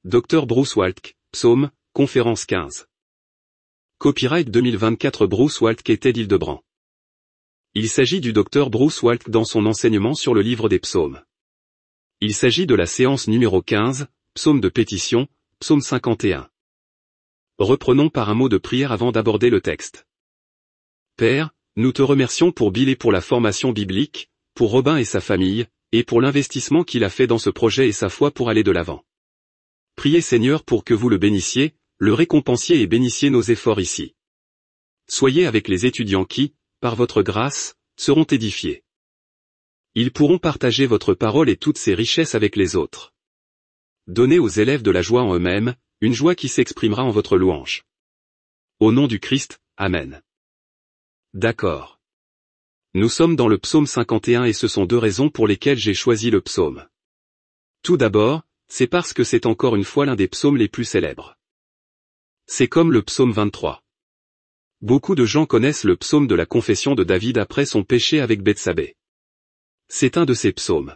Dr Bruce Waltke, Psaume, conférence 15. Copyright 2024 Bruce Waltke et Ted Hildebrand. Il s'agit du Dr Bruce Waltke dans son enseignement sur le livre des psaumes. Il s'agit de la séance numéro 15, psaume de pétition, psaume 51. Reprenons par un mot de prière avant d'aborder le texte. Père, nous te remercions pour Bill et pour la formation biblique, pour Robin et sa famille, et pour l'investissement qu'il a fait dans ce projet et sa foi pour aller de l'avant. Priez Seigneur pour que vous le bénissiez, le récompensiez et bénissiez nos efforts ici. Soyez avec les étudiants qui, par votre grâce, seront édifiés. Ils pourront partager votre parole et toutes ses richesses avec les autres. Donnez aux élèves de la joie en eux-mêmes, une joie qui s'exprimera en votre louange. Au nom du Christ, Amen. D'accord. Nous sommes dans le psaume 51 et ce sont deux raisons pour lesquelles j'ai choisi le psaume. Tout d'abord, c'est parce que c'est encore une fois l'un des psaumes les plus célèbres. C'est comme le psaume 23. Beaucoup de gens connaissent le psaume de la confession de David après son péché avec Bethsabée. C'est un de ces psaumes.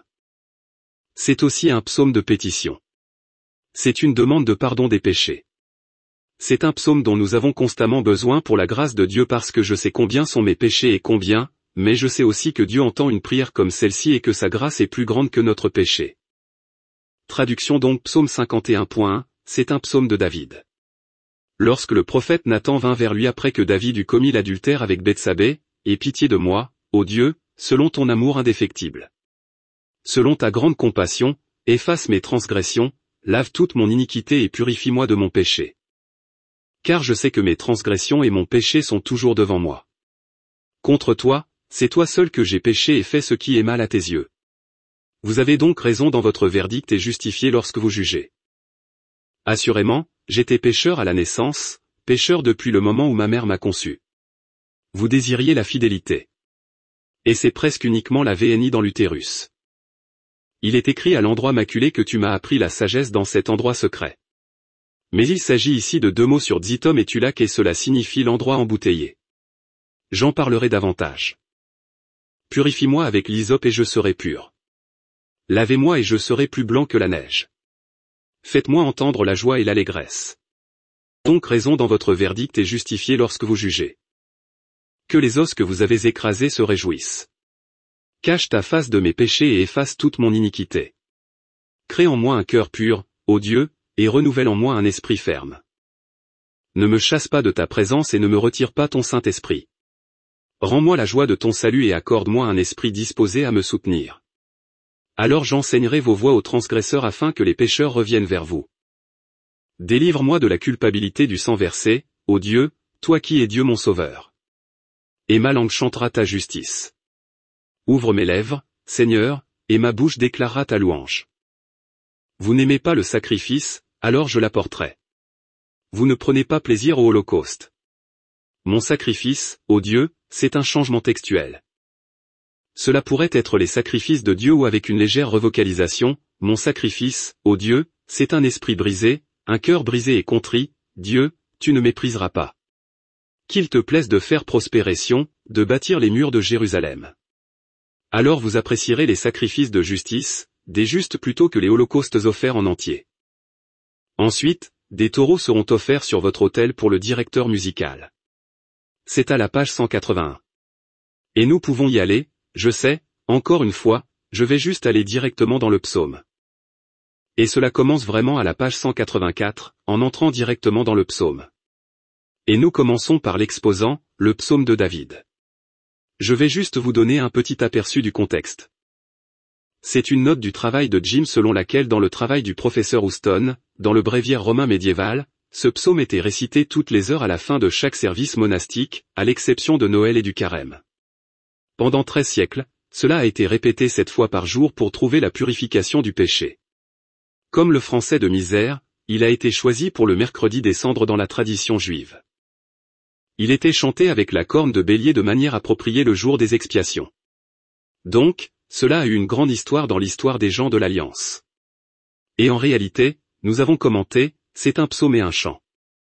C'est aussi un psaume de pétition. C'est une demande de pardon des péchés. C'est un psaume dont nous avons constamment besoin pour la grâce de Dieu parce que je sais combien sont mes péchés et combien, mais je sais aussi que Dieu entend une prière comme celle-ci et que sa grâce est plus grande que notre péché. Traduction donc psaume 51.1, c'est un psaume de David. Lorsque le prophète Nathan vint vers lui après que David eut commis l'adultère avec Bethsabée, « Aie pitié de moi, ô Dieu, selon ton amour indéfectible. Selon ta grande compassion, efface mes transgressions, lave toute mon iniquité et purifie-moi de mon péché. Car je sais que mes transgressions et mon péché sont toujours devant moi. Contre toi, c'est toi seul que j'ai péché et fait ce qui est mal à tes yeux. Vous avez donc raison dans votre verdict et justifié lorsque vous jugez. Assurément, j'étais pécheur à la naissance, pécheur depuis le moment où ma mère m'a conçu. Vous désiriez la fidélité. Et c'est presque uniquement la VNI dans l'utérus. Il est écrit à l'endroit maculé que tu m'as appris la sagesse dans cet endroit secret. Mais il s'agit ici de deux mots sur Dzitom et Tulak et cela signifie l'endroit embouteillé. J'en parlerai davantage. Purifie-moi avec l'hysope et je serai pur. Lavez-moi et je serai plus blanc que la neige. Faites-moi entendre la joie et l'allégresse. Donc raison dans votre verdict et justifiez lorsque vous jugez. Que les os que vous avez écrasés se réjouissent. Cache ta face de mes péchés et efface toute mon iniquité. Crée en moi un cœur pur, ô Dieu, et renouvelle en moi un esprit ferme. Ne me chasse pas de ta présence et ne me retire pas ton Saint-Esprit. Rends-moi la joie de ton salut et accorde-moi un esprit disposé à me soutenir. Alors j'enseignerai vos voies aux transgresseurs afin que les pécheurs reviennent vers vous. Délivre-moi de la culpabilité du sang versé, ô Dieu, toi qui es Dieu mon sauveur. Et ma langue chantera ta justice. Ouvre mes lèvres, Seigneur, et ma bouche déclarera ta louange. Vous n'aimez pas le sacrifice, alors je l'apporterai. Vous ne prenez pas plaisir au holocauste. Mon sacrifice, ô Dieu, c'est un changement textuel. Cela pourrait être les sacrifices de Dieu ou avec une légère revocalisation, mon sacrifice, ô Dieu, c'est un esprit brisé, un cœur brisé et contrit, Dieu, tu ne mépriseras pas. Qu'il te plaise de faire prospérer Sion, de bâtir les murs de Jérusalem. Alors vous apprécierez les sacrifices de justice, des justes plutôt que les holocaustes offerts en entier. Ensuite, des taureaux seront offerts sur votre autel pour le directeur musical. C'est à la page 181. Et nous pouvons y aller. Je sais, encore une fois, je vais juste aller directement dans le psaume. Et cela commence vraiment à la page 184, en entrant directement dans le psaume. Et nous commençons par l'exposant, le psaume de David. Je vais juste vous donner un petit aperçu du contexte. C'est une note du travail de Jim selon laquelle dans le travail du professeur Houston, dans le bréviaire romain médiéval, ce psaume était récité toutes les heures à la fin de chaque service monastique, à l'exception de Noël et du carême. Pendant 13 siècles, cela a été répété 7 fois par jour pour trouver la purification du péché. Comme le français de misère, il a été choisi pour le mercredi des cendres dans la tradition juive. Il était chanté avec la corne de bélier de manière appropriée le jour des expiations. Donc, cela a eu une grande histoire dans l'histoire des gens de l'Alliance. Et en réalité, nous avons commenté, c'est un psaume et un chant.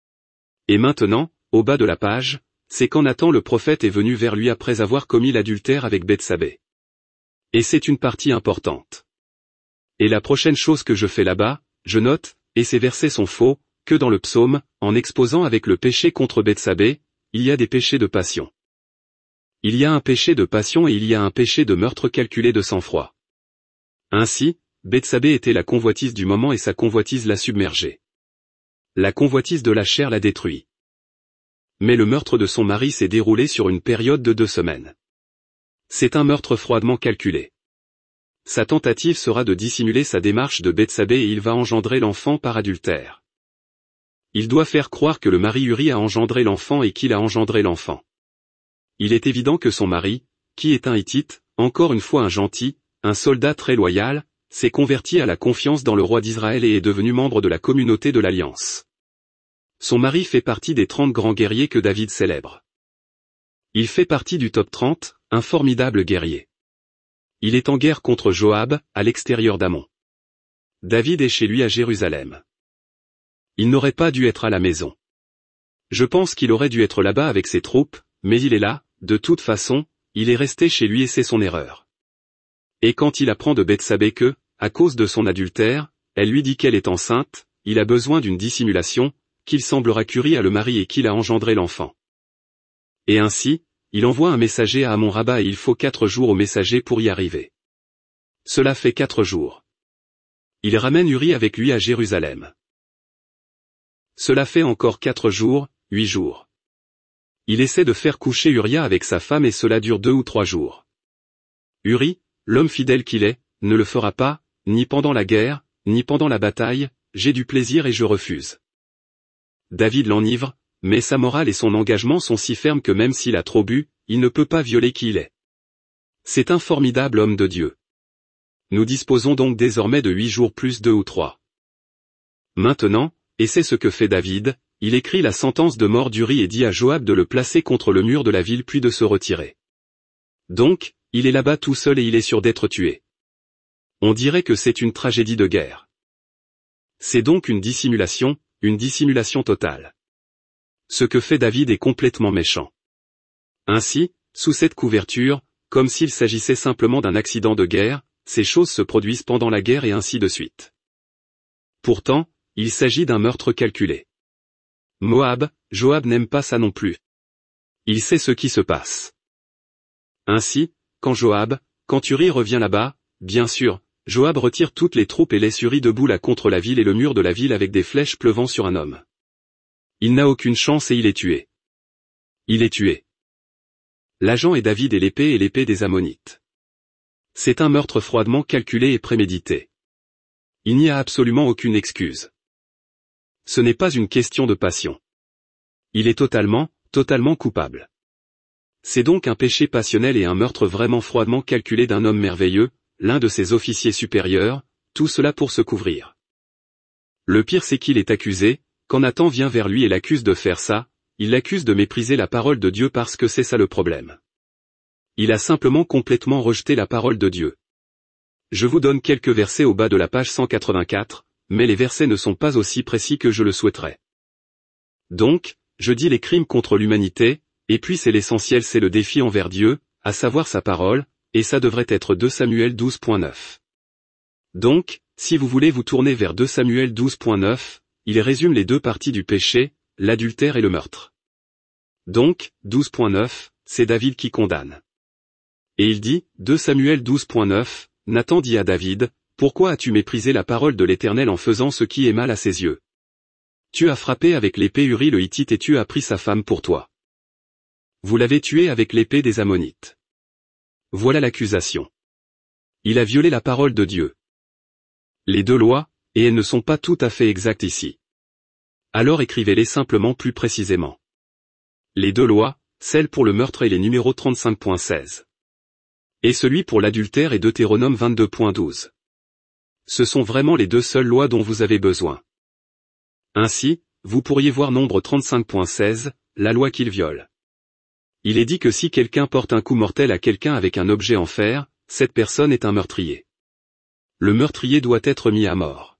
Et maintenant, au bas de la page, c'est quand Nathan le prophète est venu vers lui après avoir commis l'adultère avec Bethsabée. Et c'est une partie importante. Et la prochaine chose que je fais là-bas, je note, et ces versets sont faux, que dans le psaume, en exposant avec le péché contre Bethsabée, il y a des péchés de passion. Il y a un péché de passion et il y a un péché de meurtre calculé de sang-froid. Ainsi, Bethsabée était la convoitise du moment et sa convoitise l'a submergée. La convoitise de la chair l'a détruit. Mais le meurtre de son mari s'est déroulé sur une période de 2 semaines. C'est un meurtre froidement calculé. Sa tentative sera de dissimuler sa démarche de Bethsabée et il va engendrer l'enfant par adultère. Il doit faire croire que le mari Uri a engendré l'enfant et qu'il a engendré l'enfant. Il est évident que son mari, qui est un Hittite, encore une fois un gentil, un soldat très loyal, s'est converti à la confiance dans le roi d'Israël et est devenu membre de la communauté de l'Alliance. Son mari fait partie des 30 grands guerriers que David célèbre. Il fait partie du top 30, un formidable guerrier. Il est en guerre contre Joab, à l'extérieur d'Amon. David est chez lui à Jérusalem. Il n'aurait pas dû être à la maison. Je pense qu'il aurait dû être là-bas avec ses troupes, mais il est là, de toute façon, il est resté chez lui et c'est son erreur. Et quand il apprend de Bethsabée que, à cause de son adultère, elle lui dit qu'elle est enceinte, il a besoin d'une dissimulation, qu'il semblera qu'Uri a le mari et qu'il a engendré l'enfant. Et ainsi, il envoie un messager à Amon Rabba et il faut 4 jours au messager pour y arriver. Cela fait 4 jours. Il ramène Uri avec lui à Jérusalem. Cela fait encore 4 jours, 8 jours. Il essaie de faire coucher Uria avec sa femme et cela dure 2 ou 3 jours. Uri, l'homme fidèle qu'il est, ne le fera pas, ni pendant la guerre, ni pendant la bataille, j'ai du plaisir et je refuse. David l'enivre, mais sa morale et son engagement sont si fermes que même s'il a trop bu, il ne peut pas violer qui il est. C'est un formidable homme de Dieu. Nous disposons donc désormais de 8 jours plus 2 ou 3. Maintenant, et c'est ce que fait David, il écrit la sentence de mort d'Uri et dit à Joab de le placer contre le mur de la ville puis de se retirer. Donc, il est là-bas tout seul et il est sûr d'être tué. On dirait que c'est une tragédie de guerre. C'est donc une dissimulation totale. Ce que fait David est complètement méchant. Ainsi, sous cette couverture, comme s'il s'agissait simplement d'un accident de guerre, ces choses se produisent pendant la guerre et ainsi de suite. Pourtant, il s'agit d'un meurtre calculé. Moab, Joab n'aime pas ça non plus. Il sait ce qui se passe. Ainsi, quand Uri revient là-bas, bien sûr, Joab retire toutes les troupes et laisse Uri debout là contre la ville et le mur de la ville avec des flèches pleuvant sur un homme. Il n'a aucune chance et il est tué. Il est tué. L'agent est David et l'épée des Ammonites. C'est un meurtre froidement calculé et prémédité. Il n'y a absolument aucune excuse. Ce n'est pas une question de passion. Il est totalement coupable. C'est donc un péché passionnel et un meurtre vraiment froidement calculé d'un homme merveilleux, l'un de ses officiers supérieurs, tout cela pour se couvrir. Le pire c'est qu'il est accusé, quand Nathan vient vers lui et l'accuse de faire ça, il l'accuse de mépriser la parole de Dieu parce que c'est ça le problème. Il a simplement complètement rejeté la parole de Dieu. Je vous donne quelques versets au bas de la page 184, mais les versets ne sont pas aussi précis que je le souhaiterais. Donc, je dis les crimes contre l'humanité, et puis c'est l'essentiel, c'est le défi envers Dieu, à savoir sa parole, et ça devrait être 2 Samuel 12.9. Donc, si vous voulez vous tourner vers 2 Samuel 12.9, il résume les 2 parties du péché, l'adultère et le meurtre. Donc, 12.9, c'est David qui condamne. Et il dit, 2 Samuel 12.9, Nathan dit à David, pourquoi as-tu méprisé la parole de l'Éternel en faisant ce qui est mal à ses yeux? Tu as frappé avec l'épée Uri le Hittite et tu as pris sa femme pour toi. Vous l'avez tué avec l'épée des Ammonites. Voilà l'accusation. Il a violé la parole de Dieu. Les 2 lois, et elles ne sont pas tout à fait exactes ici. Alors écrivez-les simplement plus précisément. Les 2 lois, celle pour le meurtre et les numéros 35.16. Et celui pour l'adultère et Deutéronome 22.12. Ce sont vraiment les 2 seules lois dont vous avez besoin. Ainsi, vous pourriez voir Nombre 35.16, la loi qu'il viole. Il est dit que si quelqu'un porte un coup mortel à quelqu'un avec un objet en fer, cette personne est un meurtrier. Le meurtrier doit être mis à mort.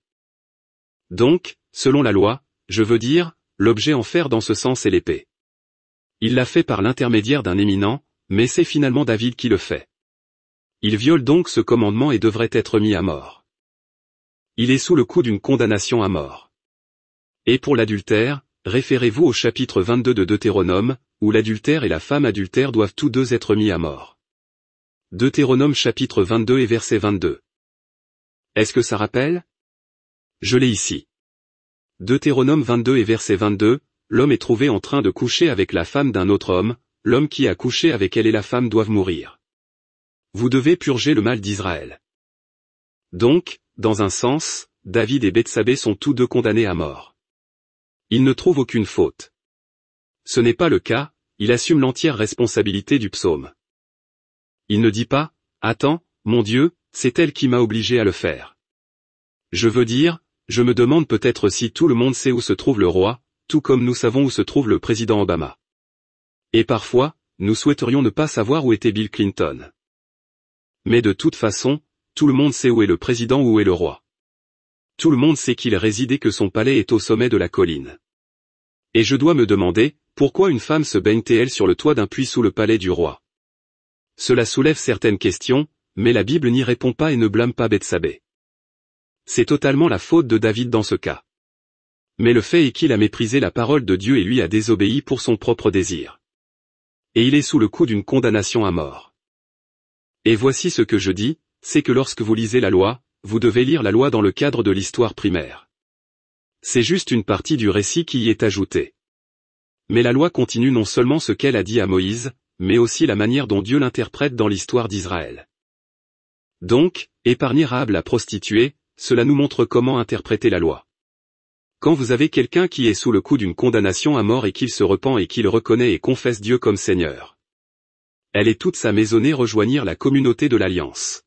Donc, selon la loi, je veux dire, l'objet en fer dans ce sens est l'épée. Il l'a fait par l'intermédiaire d'un éminent, mais c'est finalement David qui le fait. Il viole donc ce commandement et devrait être mis à mort. Il est sous le coup d'une condamnation à mort. Et pour l'adultère, référez-vous au chapitre 22 de Deutéronome, où l'adultère et la femme adultère doivent tous deux être mis à mort. Deutéronome chapitre 22 et verset 22. Est-ce que ça rappelle? Je l'ai ici. Deutéronome 22 et verset 22, l'homme est trouvé en train de coucher avec la femme d'un autre homme, l'homme qui a couché avec elle et la femme doivent mourir. Vous devez purger le mal d'Israël. Donc, dans un sens, David et Bethsabée sont tous deux condamnés à mort. Ils ne trouvent aucune faute. Ce n'est pas le cas, il assume l'entière responsabilité du psaume. Il ne dit pas, « Attends, mon Dieu, c'est elle qui m'a obligé à le faire. » Je veux dire, je me demande peut-être si tout le monde sait où se trouve le roi, tout comme nous savons où se trouve le président Obama. Et parfois, nous souhaiterions ne pas savoir où était Bill Clinton. Mais de toute façon, tout le monde sait où est le président ou où est le roi. Tout le monde sait qu'il réside et que son palais est au sommet de la colline. Et je dois me demander, pourquoi une femme se baigne-t-elle sur le toit d'un puits sous le palais du roi? Cela soulève certaines questions, mais la Bible n'y répond pas et ne blâme pas Bethsabée. C'est totalement la faute de David dans ce cas. Mais le fait est qu'il a méprisé la parole de Dieu et lui a désobéi pour son propre désir. Et il est sous le coup d'une condamnation à mort. Et voici ce que je dis, c'est que lorsque vous lisez la loi, vous devez lire la loi dans le cadre de l'histoire primaire. C'est juste une partie du récit qui y est ajoutée. Mais la loi continue non seulement ce qu'elle a dit à Moïse, mais aussi la manière dont Dieu l'interprète dans l'histoire d'Israël. Donc, épargner Rahab la prostituée, cela nous montre comment interpréter la loi. Quand vous avez quelqu'un qui est sous le coup d'une condamnation à mort et qu'il se repent et qu'il reconnaît et confesse Dieu comme Seigneur. Elle et toute sa maisonnée rejoignirent la communauté de l'Alliance.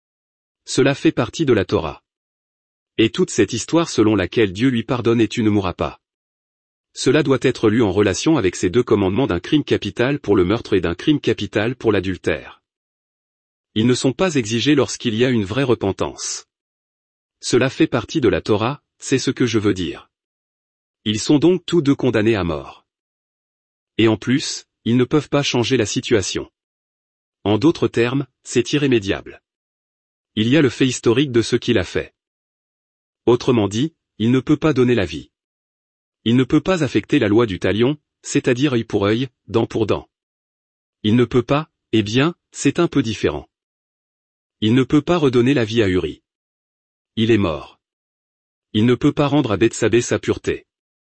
Cela fait partie de la Torah. Et toute cette histoire selon laquelle Dieu lui pardonne et tu ne mourras pas. Cela doit être lu en relation avec ces deux commandements d'un crime capital pour le meurtre et d'un crime capital pour l'adultère. Ils ne sont pas exigés lorsqu'il y a une vraie repentance. Cela fait partie de la Torah, c'est ce que je veux dire. Ils sont donc tous deux condamnés à mort. Et en plus, ils ne peuvent pas changer la situation. En d'autres termes, c'est irrémédiable. Il y a le fait historique de ce qu'il a fait. Autrement dit, il ne peut pas donner la vie. Il ne peut pas affecter la loi du talion, c'est-à-dire œil pour œil, dent pour dent. Il ne peut pas, eh bien, c'est un peu différent. Il ne peut pas redonner la vie à Uri. Il est mort. Il ne peut pas rendre à Bethsabée sa pureté.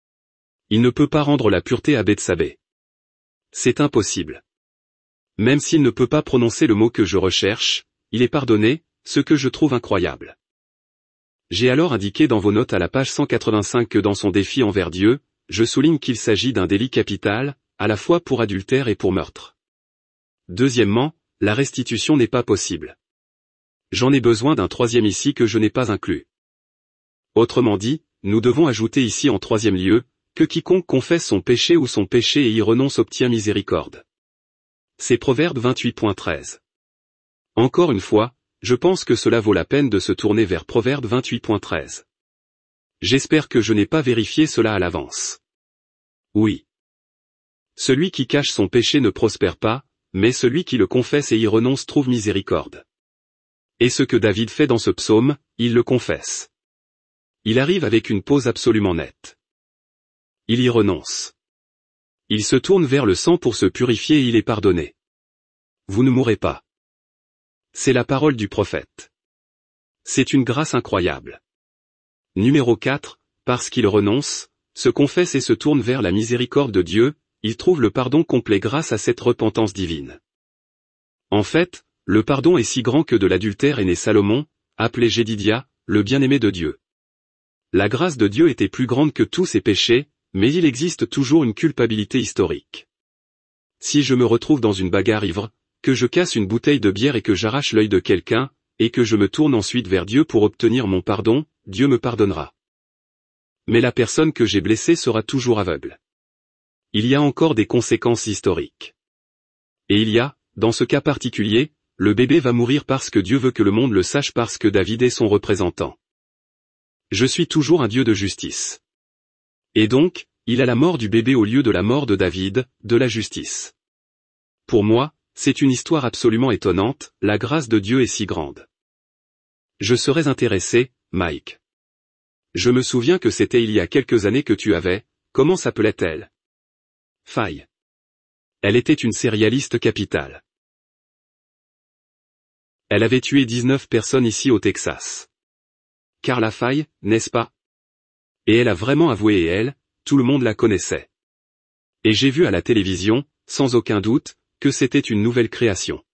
Il ne peut pas rendre la pureté à Bethsabée. C'est impossible. Même s'il ne peut pas prononcer le mot que je recherche, il est pardonné, ce que je trouve incroyable. J'ai alors indiqué dans vos notes à la page 185 que dans son défi envers Dieu, je souligne qu'il s'agit d'un délit capital, à la fois pour adultère et pour meurtre. Deuxièmement, la restitution n'est pas possible. J'en ai besoin d'un troisième ici que je n'ai pas inclus. Autrement dit, nous devons ajouter ici en troisième lieu, que quiconque confesse son péché ou son péché et y renonce obtient miséricorde. C'est Proverbe 28.13. Encore une fois, je pense que cela vaut la peine de se tourner vers Proverbe 28.13. J'espère que je n'ai pas vérifié cela à l'avance. Oui. Celui qui cache son péché ne prospère pas, mais celui qui le confesse et y renonce trouve miséricorde. Et ce que David fait dans ce psaume, il le confesse. Il arrive avec une pause absolument nette. Il y renonce. Il se tourne vers le sang pour se purifier et il est pardonné. Vous ne mourrez pas. C'est la parole du prophète. C'est une grâce incroyable. Numéro 4, parce qu'il renonce, se confesse et se tourne vers la miséricorde de Dieu, il trouve le pardon complet grâce à cette repentance divine. En fait, le pardon est si grand que de l'adultère est né Salomon, appelé Jédidia, le bien-aimé de Dieu. La grâce de Dieu était plus grande que tous ses péchés, mais il existe toujours une culpabilité historique. Si je me retrouve dans une bagarre ivre, que je casse une bouteille de bière et que j'arrache l'œil de quelqu'un, et que je me tourne ensuite vers Dieu pour obtenir mon pardon, Dieu me pardonnera. Mais la personne que j'ai blessée sera toujours aveugle. Il y a encore des conséquences historiques. Et il y a, dans ce cas particulier, le bébé va mourir parce que Dieu veut que le monde le sache parce que David est son représentant. Je suis toujours un Dieu de justice. Et donc, il a la mort du bébé au lieu de la mort de David, de la justice. Pour moi, c'est une histoire absolument étonnante, la grâce de Dieu est si grande. Je serais intéressé, Mike. Je me souviens que c'était il y a quelques années que tu avais, comment s'appelait-elle? Faye. Elle était une sérialiste capitale. Elle avait tué 19 personnes ici au Texas. Carla Faye, n'est-ce pas? Et elle a vraiment avoué et elle, tout le monde la connaissait. Et j'ai vu à la télévision, sans aucun doute, que c'était une nouvelle création.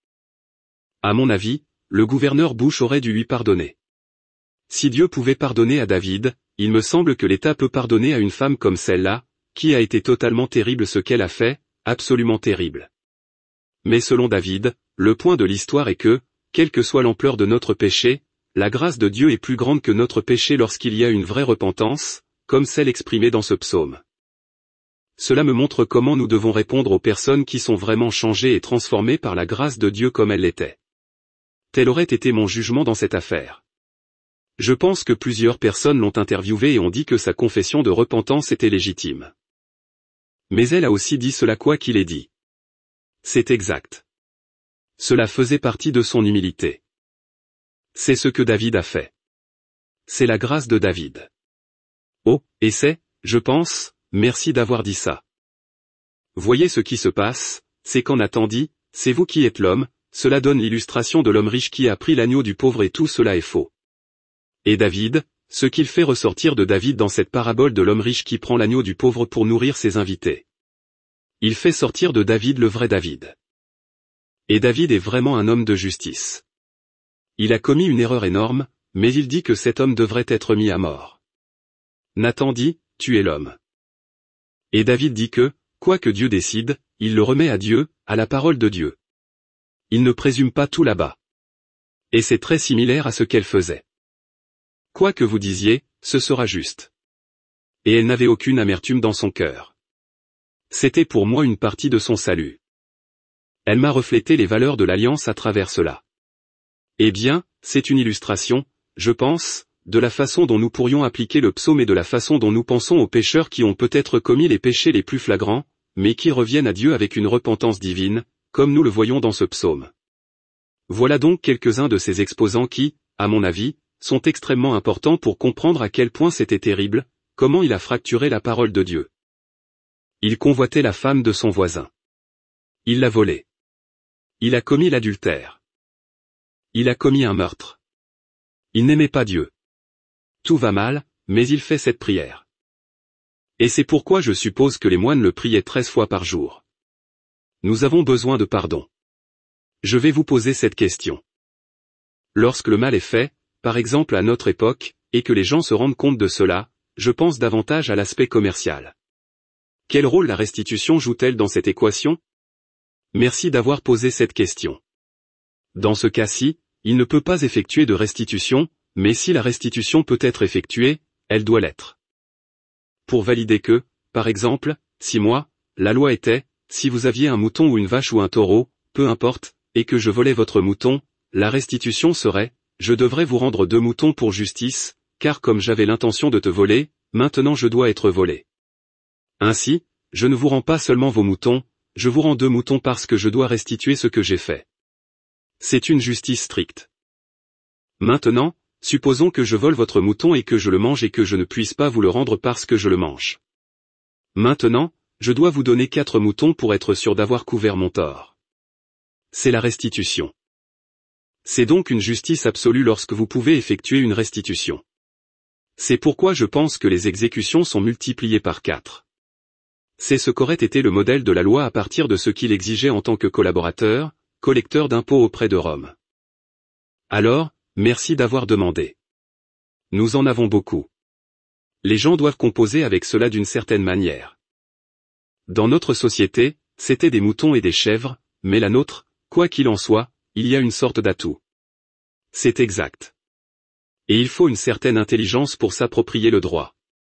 À mon avis, le gouverneur Bush aurait dû lui pardonner. Si Dieu pouvait pardonner à David, il me semble que l'État peut pardonner à une femme comme celle-là, qui a été totalement terrible ce qu'elle a fait, absolument terrible. Mais selon David, le point de l'histoire est que, quelle que soit l'ampleur de notre péché, la grâce de Dieu est plus grande que notre péché lorsqu'il y a une vraie repentance, comme celle exprimée dans ce psaume. Cela me montre comment nous devons répondre aux personnes qui sont vraiment changées et transformées par la grâce de Dieu comme elles l'étaient. Tel aurait été mon jugement dans cette affaire. Je pense que plusieurs personnes l'ont interviewée et ont dit que sa confession de repentance était légitime. Mais elle a aussi dit cela quoi qu'il ait dit. C'est exact. Cela faisait partie de son humilité. C'est ce que David a fait. C'est la grâce de David. Oh, et c'est, je pense, merci d'avoir dit ça. Voyez ce qui se passe, c'est qu'en attendit, c'est vous qui êtes l'homme, cela donne l'illustration de l'homme riche qui a pris l'agneau du pauvre et tout cela est faux. Et David, ce qu'il fait ressortir de David dans cette parabole de l'homme riche qui prend l'agneau du pauvre pour nourrir ses invités. Il fait sortir de David le vrai David. Et David est vraiment un homme de justice. Il a commis une erreur énorme, mais il dit que cet homme devrait être mis à mort. Nathan dit, tu es l'homme. Et David dit que, quoi que Dieu décide, il le remet à Dieu, à la parole de Dieu. Il ne présume pas tout là-bas. Et c'est très similaire à ce qu'elle faisait. Quoi que vous disiez, ce sera juste. Et elle n'avait aucune amertume dans son cœur. C'était pour moi une partie de son salut. Elle m'a reflété les valeurs de l'alliance à travers cela. Eh bien, c'est une illustration, je pense, de la façon dont nous pourrions appliquer le psaume et de la façon dont nous pensons aux pécheurs qui ont peut-être commis les péchés les plus flagrants, mais qui reviennent à Dieu avec une repentance divine, comme nous le voyons dans ce psaume. Voilà donc quelques-uns de ces exposants qui, à mon avis, sont extrêmement importants pour comprendre à quel point c'était terrible, comment il a fracturé la parole de Dieu. Il convoitait la femme de son voisin. Il l'a volée. Il a commis l'adultère. Il a commis un meurtre. Il n'aimait pas Dieu. Tout va mal, mais il fait cette prière. Et c'est pourquoi je suppose que les moines le priaient 13 fois par jour. Nous avons besoin de pardon. Je vais vous poser cette question. Lorsque le mal est fait, par exemple à notre époque, et que les gens se rendent compte de cela, je pense davantage à l'aspect commercial. Quel rôle la restitution joue-t-elle dans cette équation? Merci d'avoir posé cette question. Dans ce cas-ci, il ne peut pas effectuer de restitution, mais si la restitution peut être effectuée, elle doit l'être. Pour valider que, par exemple, si moi, la loi était, si vous aviez un mouton ou une vache ou un taureau, peu importe, et que je volais votre mouton, la restitution serait, je devrais vous rendre 2 moutons pour justice, car comme j'avais l'intention de te voler, maintenant je dois être volé. Ainsi, je ne vous rends pas seulement vos moutons, je vous rends 2 moutons parce que je dois restituer ce que j'ai fait. C'est une justice stricte. Maintenant, supposons que je vole votre mouton et que je le mange et que je ne puisse pas vous le rendre parce que je le mange. Maintenant, je dois vous donner 4 moutons pour être sûr d'avoir couvert mon tort. C'est la restitution. C'est donc une justice absolue lorsque vous pouvez effectuer une restitution. C'est pourquoi je pense que les exécutions sont multipliées par 4. C'est ce qu'aurait été le modèle de la loi à partir de ce qu'il exigeait en tant que collaborateur, collecteur d'impôts auprès de Rome. Alors, merci d'avoir demandé. Nous en avons beaucoup. Les gens doivent composer avec cela d'une certaine manière. Dans notre société, c'était des moutons et des chèvres, mais la nôtre, quoi qu'il en soit, il y a une sorte d'atout. C'est exact. Et il faut une certaine intelligence pour s'approprier le droit.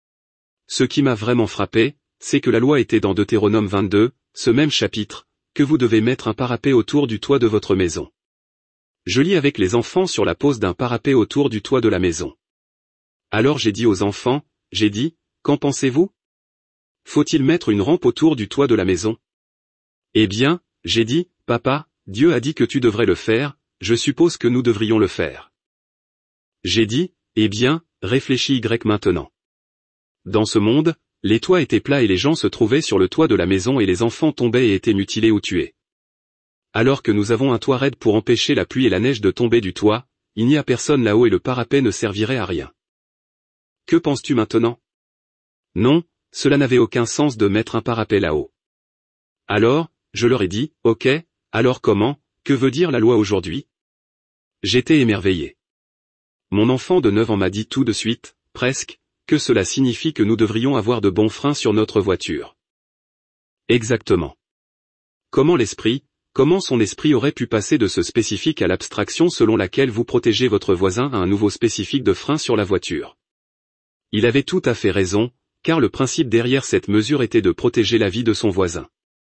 Ce qui m'a vraiment frappé, c'est que la loi était dans Deutéronome 22, ce même chapitre, que vous devez mettre un parapet autour du toit de votre maison. Je lis avec les enfants sur la pose d'un parapet autour du toit de la maison. Alors j'ai dit aux enfants, qu'en pensez-vous? Faut-il mettre une rampe autour du toit de la maison? Eh bien, j'ai dit, papa, Dieu a dit que tu devrais le faire, je suppose que nous devrions le faire. J'ai dit, eh bien, réfléchit Y maintenant. Dans ce monde, les toits étaient plats et les gens se trouvaient sur le toit de la maison et les enfants tombaient et étaient mutilés ou tués. Alors que nous avons un toit raide pour empêcher la pluie et la neige de tomber du toit, il n'y a personne là-haut et le parapet ne servirait à rien. Que penses-tu maintenant? Non, cela n'avait aucun sens de mettre un parapet là-haut. Alors, je leur ai dit, ok, alors comment, que veut dire la loi aujourd'hui? J'étais émerveillé. Mon enfant de 9 ans m'a dit tout de suite, presque, que cela signifie que nous devrions avoir de bons freins sur notre voiture. Exactement. Comment son esprit aurait pu passer de ce spécifique à l'abstraction selon laquelle vous protégez votre voisin à un nouveau spécifique de frein sur la voiture? Il avait tout à fait raison, car le principe derrière cette mesure était de protéger la vie de son voisin.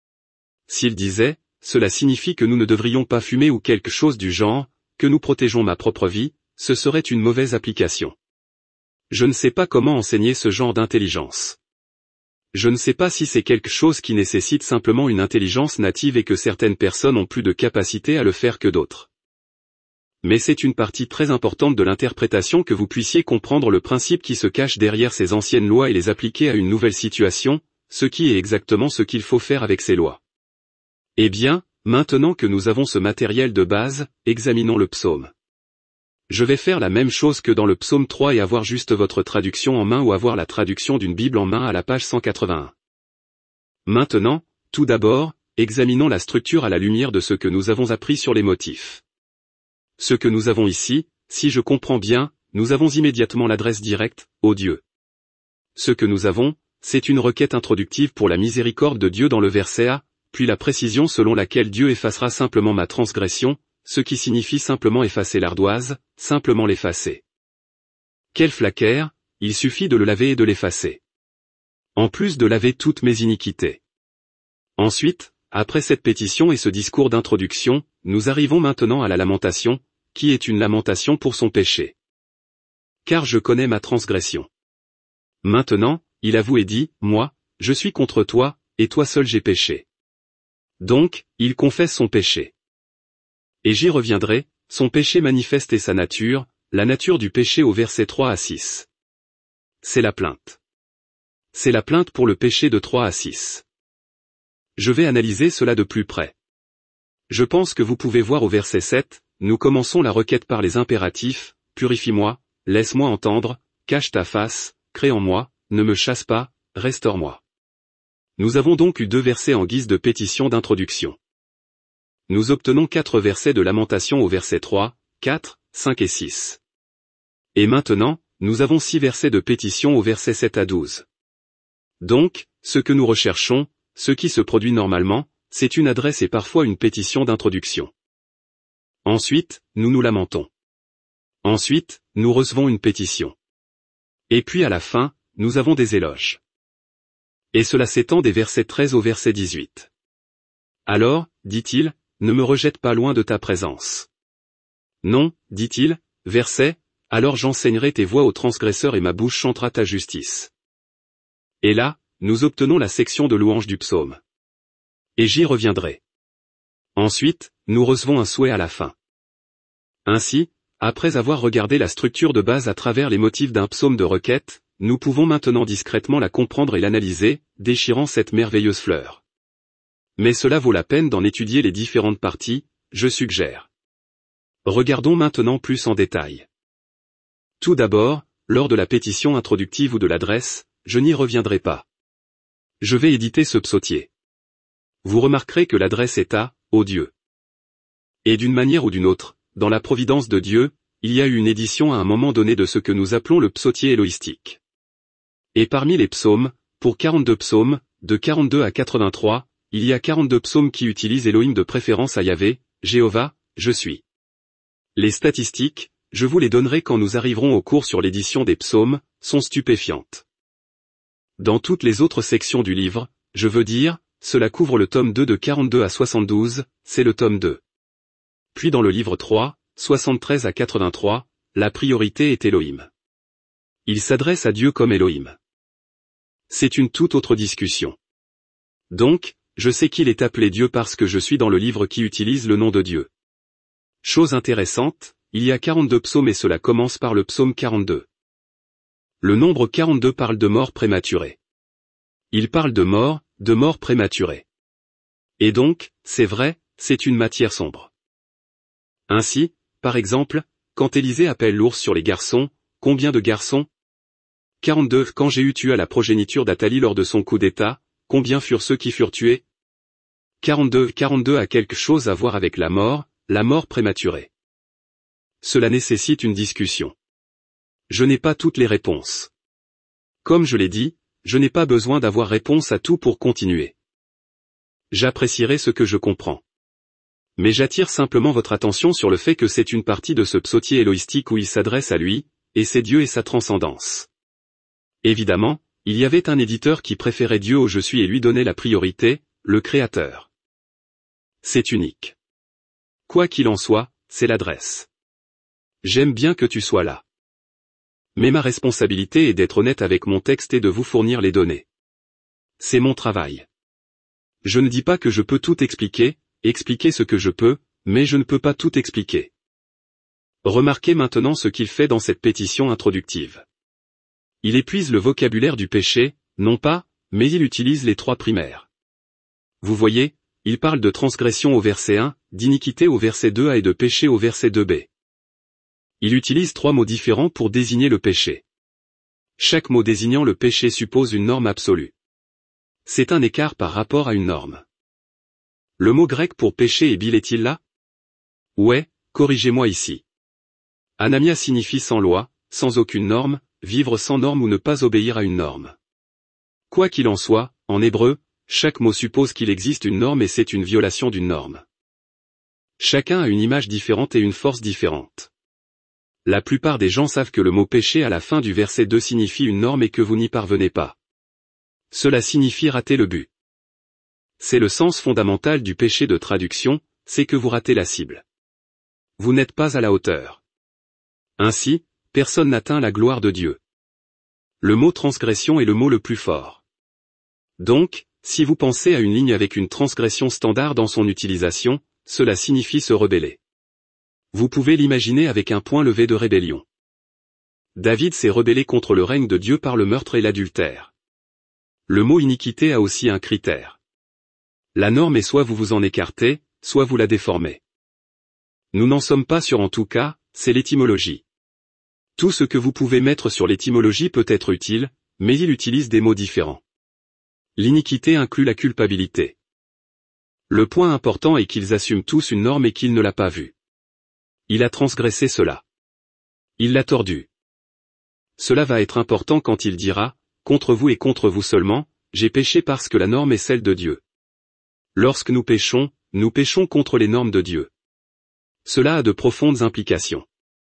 S'il disait, cela signifie que nous ne devrions pas fumer ou quelque chose du genre, que nous protégeons ma propre vie, ce serait une mauvaise application. Je ne sais pas comment enseigner ce genre d'intelligence. Je ne sais pas si c'est quelque chose qui nécessite simplement une intelligence native et que certaines personnes ont plus de capacité à le faire que d'autres. Mais c'est une partie très importante de l'interprétation que vous puissiez comprendre le principe qui se cache derrière ces anciennes lois et les appliquer à une nouvelle situation, ce qui est exactement ce qu'il faut faire avec ces lois. Eh bien, maintenant que nous avons ce matériel de base, examinons le psaume. Je vais faire la même chose que dans le psaume 3 et avoir juste votre traduction en main ou avoir la traduction d'une Bible en main à la page 181. Maintenant, tout d'abord, examinons la structure à la lumière de ce que nous avons appris sur les motifs. Ce que nous avons ici, si je comprends bien, nous avons immédiatement l'adresse directe, ô Dieu. Ce que nous avons, c'est une requête introductive pour la miséricorde de Dieu dans le verset A, puis la précision selon laquelle Dieu effacera simplement ma transgression, ce qui signifie simplement effacer l'ardoise, simplement l'effacer. Quel flacaire, il suffit de le laver et de l'effacer. En plus de laver toutes mes iniquités. Ensuite, après cette pétition et ce discours d'introduction, nous arrivons maintenant à la lamentation, qui est une lamentation pour son péché. Car je connais ma transgression. Maintenant, il avoue et dit, moi, je suis contre toi, et toi seul j'ai péché. Donc, il confesse son péché. Et j'y reviendrai, son péché manifeste et sa nature, la nature du péché au verset 3 à 6. C'est la plainte. C'est la plainte pour le péché de 3 à 6. Je vais analyser cela de plus près. Je pense que vous pouvez voir au verset 7, nous commençons la requête par les impératifs, purifie-moi, laisse-moi entendre, cache ta face, crée en moi, ne me chasse pas, restaure-moi. Nous avons donc eu 2 versets en guise de pétition d'introduction. Nous obtenons 4 versets de lamentation au verset 3, 4, 5 et 6. Et maintenant, nous avons 6 versets de pétition au verset 7 à 12. Donc, ce que nous recherchons, ce qui se produit normalement, c'est une adresse et parfois une pétition d'introduction. Ensuite, nous nous lamentons. Ensuite, nous recevons une pétition. Et puis à la fin, nous avons des éloges. Et cela s'étend des versets 13 au verset 18. Alors, dit-il, ne me rejette pas loin de ta présence. Non, dit-il, verset, alors j'enseignerai tes voies aux transgresseurs et ma bouche chantera ta justice. Et là, nous obtenons la section de louange du psaume. Et j'y reviendrai. Ensuite, nous recevons un souhait à la fin. Ainsi, après avoir regardé la structure de base à travers les motifs d'un psaume de requête, nous pouvons maintenant discrètement la comprendre et l'analyser, déchirant cette merveilleuse fleur. Mais cela vaut la peine d'en étudier les différentes parties, je suggère. Regardons maintenant plus en détail. Tout d'abord, lors de la pétition introductive ou de l'adresse, je n'y reviendrai pas. Je vais éditer ce psautier. Vous remarquerez que l'adresse est à, ô Dieu. Et d'une manière ou d'une autre, dans la providence de Dieu, il y a eu une édition à un moment donné de ce que nous appelons le psautier éloïstique. Et parmi les psaumes, pour 42 psaumes, de 42 à 83, il y a 42 psaumes qui utilisent Elohim de préférence à Yahvé, Jéhovah, je suis. Les statistiques, je vous les donnerai quand nous arriverons au cours sur l'édition des psaumes, sont stupéfiantes. Dans toutes les autres sections du livre, je veux dire, cela couvre le tome 2 de 42 à 72, c'est le tome 2. Puis dans le livre 3, 73 à 83, la priorité est Elohim. Il s'adresse à Dieu comme Elohim. C'est une toute autre discussion. Donc, je sais qu'il est appelé Dieu parce que je suis dans le livre qui utilise le nom de Dieu. Chose intéressante, il y a 42 psaumes et cela commence par le psaume 42. Le nombre 42 parle de mort prématurée. Il parle de mort prématurée. Et donc, c'est vrai, c'est une matière sombre. Ainsi, par exemple, quand Élisée appelle l'ours sur les garçons, combien de garçons? 42. Quand Jéhu tua la progéniture d'Athalie lors de son coup d'État, combien furent ceux qui furent tués? 42. 42 a quelque chose à voir avec la mort prématurée. Cela nécessite une discussion. Je n'ai pas toutes les réponses. Comme je l'ai dit, je n'ai pas besoin d'avoir réponse à tout pour continuer. J'apprécierai ce que je comprends. Mais j'attire simplement votre attention sur le fait que c'est une partie de ce psautier éloïstique où il s'adresse à lui, et c'est Dieu et sa transcendance. Évidemment, il y avait un éditeur qui préférait Dieu au je suis et lui donnait la priorité, le Créateur. C'est unique. Quoi qu'il en soit, c'est l'adresse. J'aime bien que tu sois là. Mais ma responsabilité est d'être honnête avec mon texte et de vous fournir les données. C'est mon travail. Je ne dis pas que je peux tout expliquer ce que je peux, mais je ne peux pas tout expliquer. Remarquez maintenant ce qu'il fait dans cette pétition introductive. Il épuise le vocabulaire du péché, non pas, mais il utilise les trois primaires. Vous voyez, il parle de transgression au verset 1, d'iniquité au verset 2a et de péché au verset 2b. Il utilise trois mots différents pour désigner le péché. Chaque mot désignant le péché suppose une norme absolue. C'est un écart par rapport à une norme. Le mot grec pour péché est là? Ouais, corrigez-moi ici. Anamia signifie sans loi, sans aucune norme, vivre sans norme ou ne pas obéir à une norme. Quoi qu'il en soit, en hébreu, chaque mot suppose qu'il existe une norme et c'est une violation d'une norme. Chacun a une image différente et une force différente. La plupart des gens savent que le mot péché à la fin du verset 2 signifie une norme et que vous n'y parvenez pas. Cela signifie rater le but. C'est le sens fondamental du péché de traduction, c'est que vous ratez la cible. Vous n'êtes pas à la hauteur. Ainsi, personne n'atteint la gloire de Dieu. Le mot transgression est le mot le plus fort. Donc, si vous pensez à une ligne avec une transgression standard dans son utilisation, cela signifie se rebeller. Vous pouvez l'imaginer avec un point levé de rébellion. David s'est rebellé contre le règne de Dieu par le meurtre et l'adultère. Le mot iniquité a aussi un critère. La norme est soit vous vous en écartez, soit vous la déformez. Nous n'en sommes pas sûrs en tout cas, c'est l'étymologie. Tout ce que vous pouvez mettre sur l'étymologie peut être utile, mais il utilise des mots différents. L'iniquité inclut la culpabilité. Le point important est qu'ils assument tous une norme et qu'il ne l'a pas vue. Il a transgressé cela. Il l'a tordu. Cela va être important quand il dira, contre vous et contre vous seulement, j'ai péché parce que la norme est celle de Dieu. Lorsque nous péchons contre les normes de Dieu. Cela a de profondes implications.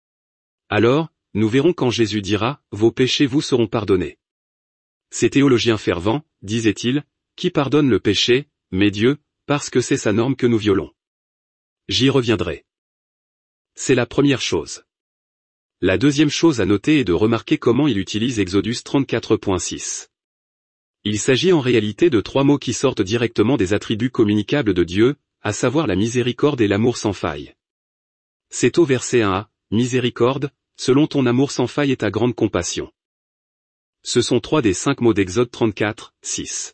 Alors, nous verrons quand Jésus dira, vos péchés vous seront pardonnés. Ces théologiens fervents, disait-il, qui pardonnent le péché, mais Dieu, parce que c'est sa norme que nous violons. J'y reviendrai. C'est la première chose. La deuxième chose à noter est de remarquer comment il utilise Exodus 34.6. Il s'agit en réalité de trois mots qui sortent directement des attributs communicables de Dieu, à savoir la miséricorde et l'amour sans faille. C'est au verset 1a, miséricorde, selon ton amour sans faille et ta grande compassion. Ce sont 3 des 5 mots d'Exode 34.6.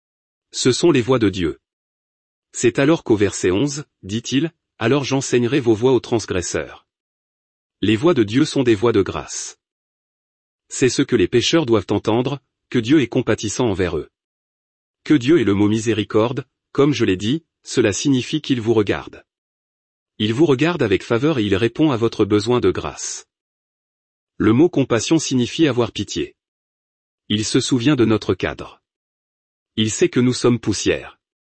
Ce sont les voies de Dieu. C'est alors qu'au verset 11, dit-il, alors j'enseignerai vos voies aux transgresseurs. Les voies de Dieu sont des voies de grâce. C'est ce que les pécheurs doivent entendre, que Dieu est compatissant envers eux. Que Dieu est le mot miséricorde, comme je l'ai dit, cela signifie qu'il vous regarde. Il vous regarde avec faveur et il répond à votre besoin de grâce. Le mot compassion signifie avoir pitié. Il se souvient de notre cadre. Il sait que nous sommes poussière.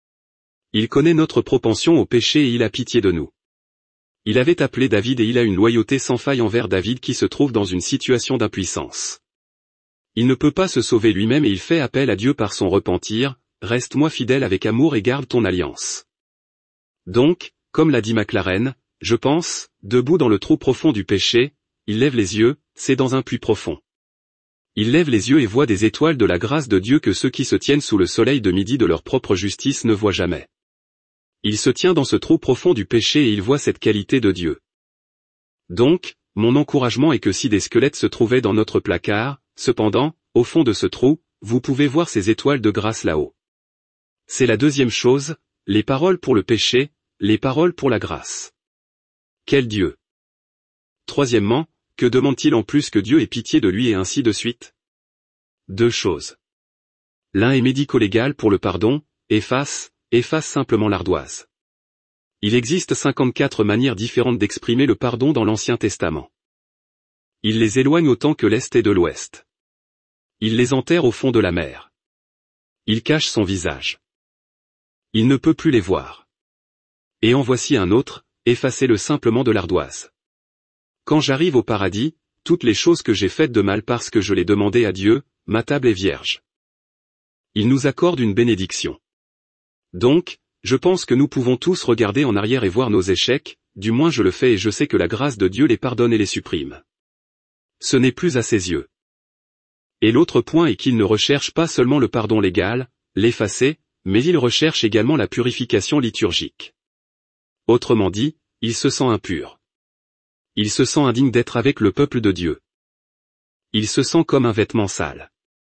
Il connaît notre propension au péché et il a pitié de nous. Il avait appelé David et il a une loyauté sans faille envers David qui se trouve dans une situation d'impuissance. Il ne peut pas se sauver lui-même et il fait appel à Dieu par son repentir, reste-moi fidèle avec amour et garde ton alliance. Donc, comme l'a dit Maclaren, je pense, debout dans le trou profond du péché, il lève les yeux, c'est dans un puits profond. Il lève les yeux et voit des étoiles de la grâce de Dieu que ceux qui se tiennent sous le soleil de midi de leur propre justice ne voient jamais. Il se tient dans ce trou profond du péché et il voit cette qualité de Dieu. Donc, mon encouragement est que si des squelettes se trouvaient dans notre placard, cependant, au fond de ce trou, vous pouvez voir ces étoiles de grâce là-haut. C'est la deuxième chose, les paroles pour le péché, les paroles pour la grâce. Quel Dieu! Troisièmement, que demande-t-il en plus que Dieu ait pitié de lui et ainsi de suite? Deux choses. L'un est médico-légal pour le pardon, efface simplement l'ardoise. Il existe 54 manières différentes d'exprimer le pardon dans l'Ancien Testament. Il les éloigne autant que l'Est et de l'Ouest. Il les enterre au fond de la mer. Il cache son visage. Il ne peut plus les voir. Et en voici un autre, effacez-le simplement de l'ardoise. Quand j'arrive au paradis, toutes les choses que j'ai faites de mal parce que je les demandais à Dieu, ma table est vierge. Il nous accorde une bénédiction. Donc, je pense que nous pouvons tous regarder en arrière et voir nos échecs, du moins je le fais et je sais que la grâce de Dieu les pardonne et les supprime. Ce n'est plus à ses yeux. Et l'autre point est qu'il ne recherche pas seulement le pardon légal, l'effacer, mais il recherche également la purification liturgique. Autrement dit, il se sent impur. Il se sent indigne d'être avec le peuple de Dieu. Il se sent comme un vêtement sale.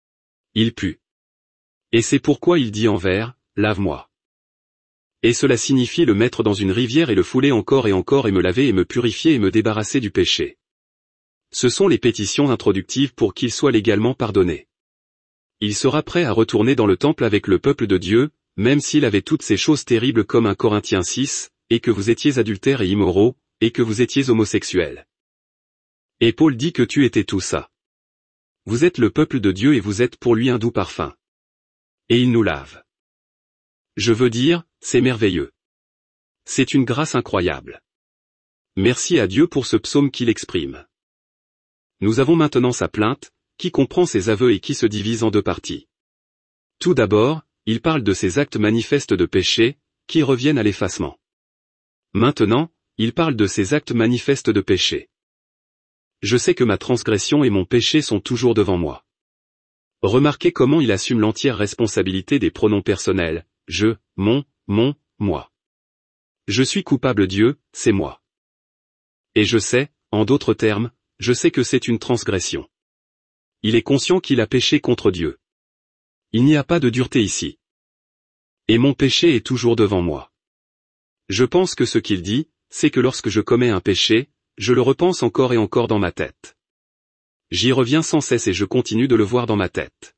Il pue. Et c'est pourquoi il dit en vers, lave-moi. Et cela signifie le mettre dans une rivière et le fouler encore et encore et me laver et me purifier et me débarrasser du péché. Ce sont les pétitions introductives pour qu'il soit légalement pardonné. Il sera prêt à retourner dans le temple avec le peuple de Dieu, même s'il avait toutes ces choses terribles comme 1 Corinthiens 6, et que vous étiez adultères et immoraux, et que vous étiez homosexuels. Et Paul dit que tu étais tout ça. Vous êtes le peuple de Dieu et vous êtes pour lui un doux parfum. Et il nous lave. Je veux dire, c'est merveilleux. C'est une grâce incroyable. Merci à Dieu pour ce psaume qu'il exprime. Nous avons maintenant sa plainte, qui comprend ses aveux et qui se divise en deux parties. Tout d'abord, il parle de ses actes manifestes de péché, qui reviennent à l'effacement. Maintenant, il parle de ses actes manifestes de péché. Je sais que ma transgression et mon péché sont toujours devant moi. Remarquez comment il assume l'entière responsabilité des pronoms personnels, je, mon, moi. Je suis coupable Dieu, c'est moi. Et je sais, en d'autres termes, je sais que c'est une transgression. Il est conscient qu'il a péché contre Dieu. Il n'y a pas de dureté ici. Et mon péché est toujours devant moi. Je pense que ce qu'il dit, c'est que lorsque je commets un péché, je le repense encore et encore dans ma tête. J'y reviens sans cesse et je continue de le voir dans ma tête.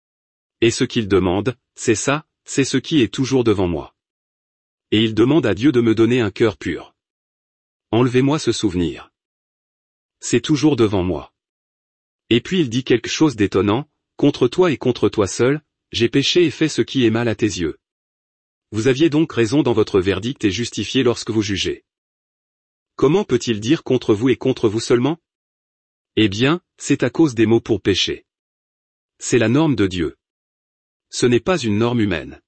Et ce qu'il demande, c'est ça, c'est ce qui est toujours devant moi. Et il demande à Dieu de me donner un cœur pur. Enlevez-moi ce souvenir. C'est toujours devant moi. Et puis il dit quelque chose d'étonnant, contre toi et contre toi seul, j'ai péché et fait ce qui est mal à tes yeux. Vous aviez donc raison dans votre verdict et justifié lorsque vous jugez. Comment peut-il dire contre vous et contre vous seulement? Eh bien, c'est à cause des mots pour pécher. C'est la norme de Dieu. Ce n'est pas une norme humaine.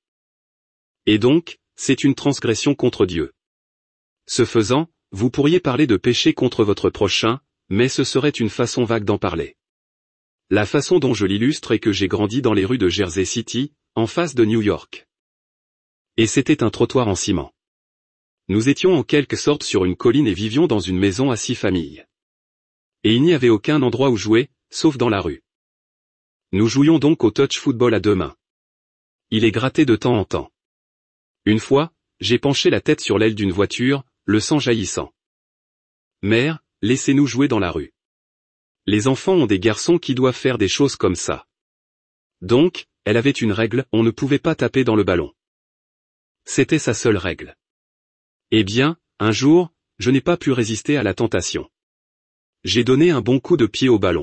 Et donc, c'est une transgression contre Dieu. Ce faisant, vous pourriez parler de péché contre votre prochain, mais ce serait une façon vague d'en parler. La façon dont je l'illustre est que j'ai grandi dans les rues de Jersey City, en face de New York. Et c'était un trottoir en ciment. Nous étions en quelque sorte sur une colline et vivions dans une maison à 6 familles. Et il n'y avait aucun endroit où jouer, sauf dans la rue. Nous jouions donc au touch football à 2 mains. Il est gratté de temps en temps. Une fois, j'ai penché la tête sur l'aile d'une voiture, le sang jaillissant. Mère, laissez-nous jouer dans la rue. Les enfants ont des garçons qui doivent faire des choses comme ça. Donc, elle avait une règle, on ne pouvait pas taper dans le ballon. C'était sa seule règle. Eh bien, un jour, je n'ai pas pu résister à la tentation. J'ai donné un bon coup de pied au ballon.